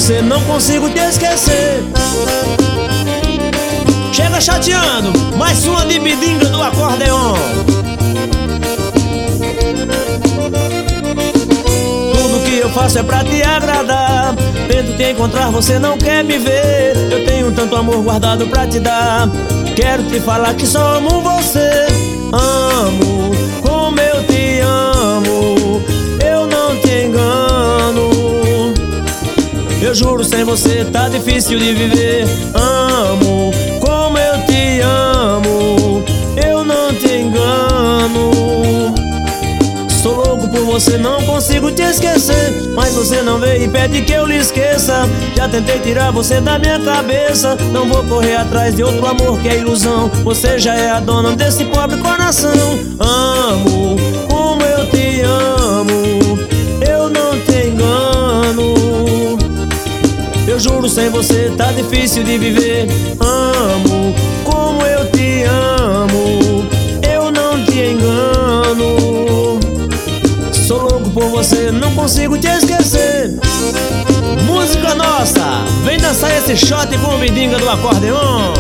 você não consigo te esquecer. Chega chateando, mais uma de bidinga do acordeon. Tudo que eu faço é pra te agradar. Tento te encontrar, você não quer me ver. Eu tenho tanto amor guardado pra te dar. Quero te falar que só amo você. Amo como eu te amo, eu não te engano. Eu juro, sem você tá difícil de viver. Amo como eu te amo, eu não te engano. Sou louco por você, não consigo te esquecer. Mas você não vê e pede que eu lhe esqueça. Já tentei tirar você da minha cabeça. Não vou correr atrás de outro amor que é ilusão. Você já é a dona desse pobre coração. Amo como eu te amo, eu não te engano. Eu juro, sem você tá difícil de viver. Amo como eu te amo, eu não te engano. Sou louco por você, não consigo te esquecer. Música nossa, vem dançar esse shot com bidinga do acordeon.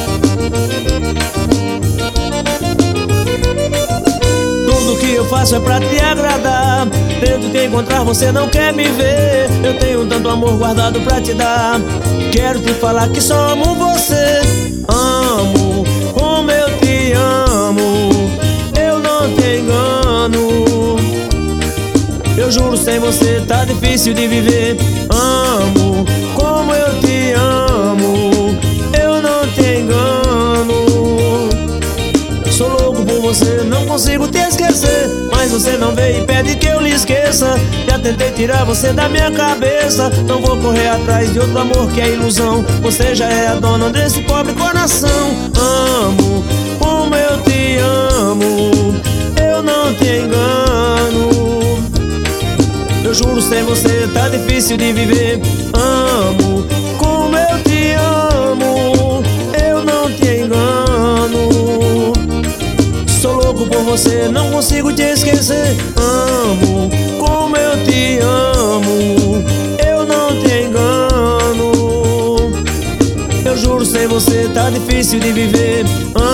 Tudo que eu faço é pra te agradar. Tento te encontrar, você não quer me ver. Eu tenho tanto amor guardado pra te dar. Quero te falar que só amo você. Amo como eu te amo, eu não te engano. Eu juro, sem você tá difícil de viver. Amo como eu te amo, eu não te engano. Sou louco por você, não consigo te esquecer. Mas você não vê e pede que eu lhe esqueça. Já tentei tirar você da minha cabeça. Não vou correr atrás de outro amor que é ilusão. Você já é a dona desse pobre coração. Amo como eu te amo, eu não te engano. Eu juro, sem você tá difícil de viver. Amo como eu te amo, eu não te engano. Sou louco por você, não consigo te esquecer. Amo como eu te amo, eu não te engano. Eu juro, sem você tá difícil de viver.